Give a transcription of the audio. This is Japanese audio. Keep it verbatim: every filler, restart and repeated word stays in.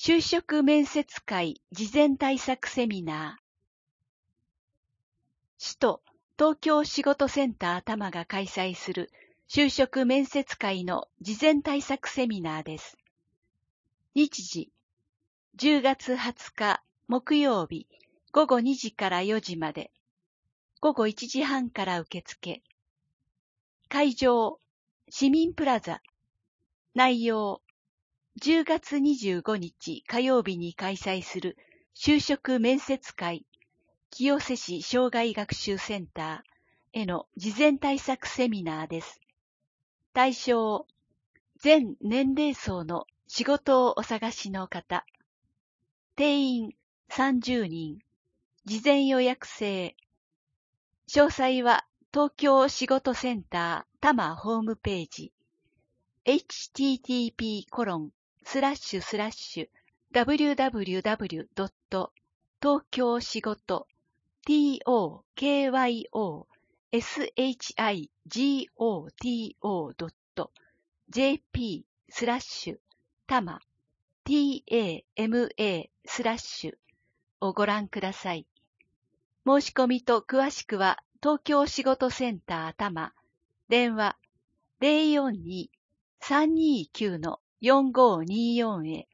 就職面接会事前対策セミナー。市と東京仕事センター多摩が開催する就職面接会の事前対策セミナーです。日時、じゅうがつはつか木曜日ごごにじからよじまで、ごごいちじはんから受付。会場、市民プラザ。内容、じゅうがつにじゅうごにち火曜日に開催する就職面接会清瀬市障害学習センターへの事前対策セミナーです。対象、全年齢層の仕事をお探しの方。定員さんじゅうにん。事前予約制。詳細は東京仕事センター多摩ホームページ。エイチティーティーピーコロンスラッシュスラッシュダブリューダブリューダブリュードット東京仕事 トーキョーシゴト ドット ジェーピー スラッシュタマ タマ スラッシュをご覧ください。申し込みと詳しくは東京仕事センター多摩電話 ゼロよんに さんにきゅう よんごによん へ